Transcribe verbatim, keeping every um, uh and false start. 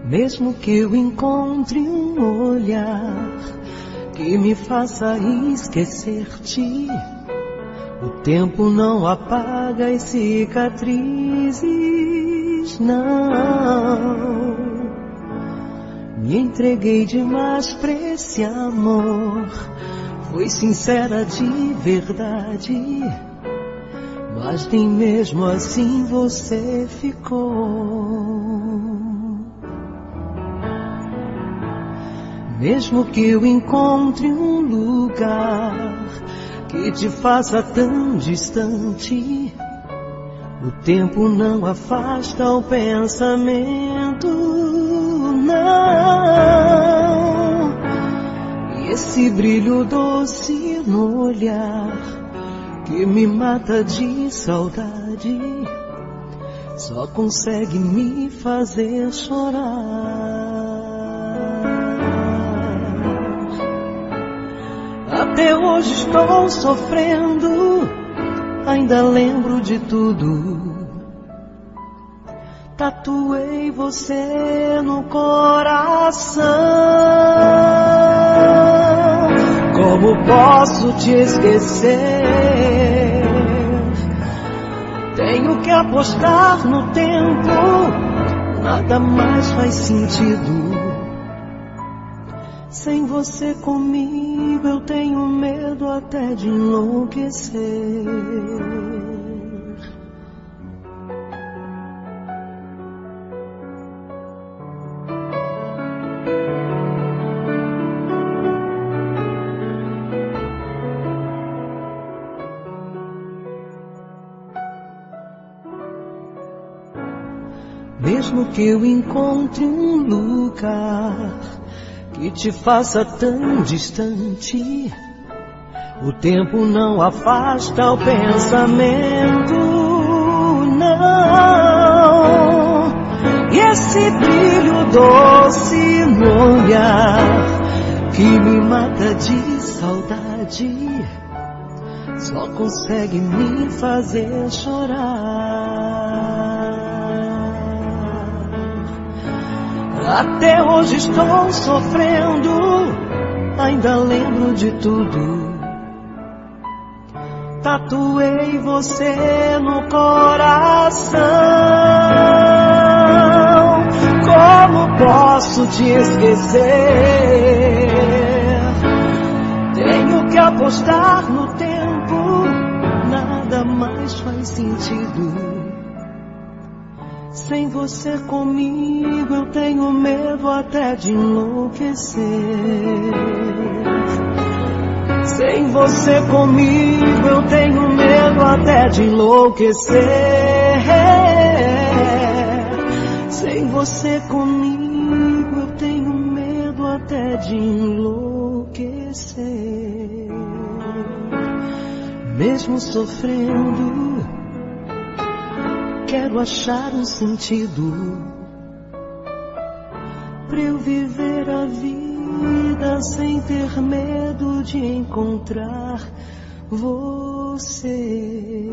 Mesmo que eu encontre um olhar que me faça esquecer-te, o tempo não apaga as cicatrizes, não. Me entreguei demais pra esse amor, fui sincera de verdade, mas nem mesmo assim você ficou. Mesmo que eu encontre um lugar que te faça tão distante, o tempo não afasta o pensamento, não. E esse brilho doce no olhar que me mata de saudade só consegue me fazer chorar. Até hoje estou sofrendo, ainda lembro de tudo. Tatuei você no coração. Como posso te esquecer? Tenho que apostar no tempo, nada mais faz sentido. Sem você comigo eu tenho medo até de enlouquecer. Mesmo que eu encontre um lugar que te faça tão distante, o tempo não afasta o pensamento, não. E esse brilho doce no olhar que me mata de saudade só consegue me fazer chorar. Até hoje estou sofrendo, ainda lembro de tudo. Tatuei você no coração. Como posso te esquecer? Tenho que apostar no tempo, nada mais faz sentido. Sem você comigo eu tenho medo até de enlouquecer. Sem você comigo eu tenho medo até de enlouquecer. Sem você comigo eu tenho medo até de enlouquecer. Mesmo sofrendo, quero achar um sentido pra eu viver a vida sem ter medo de encontrar você.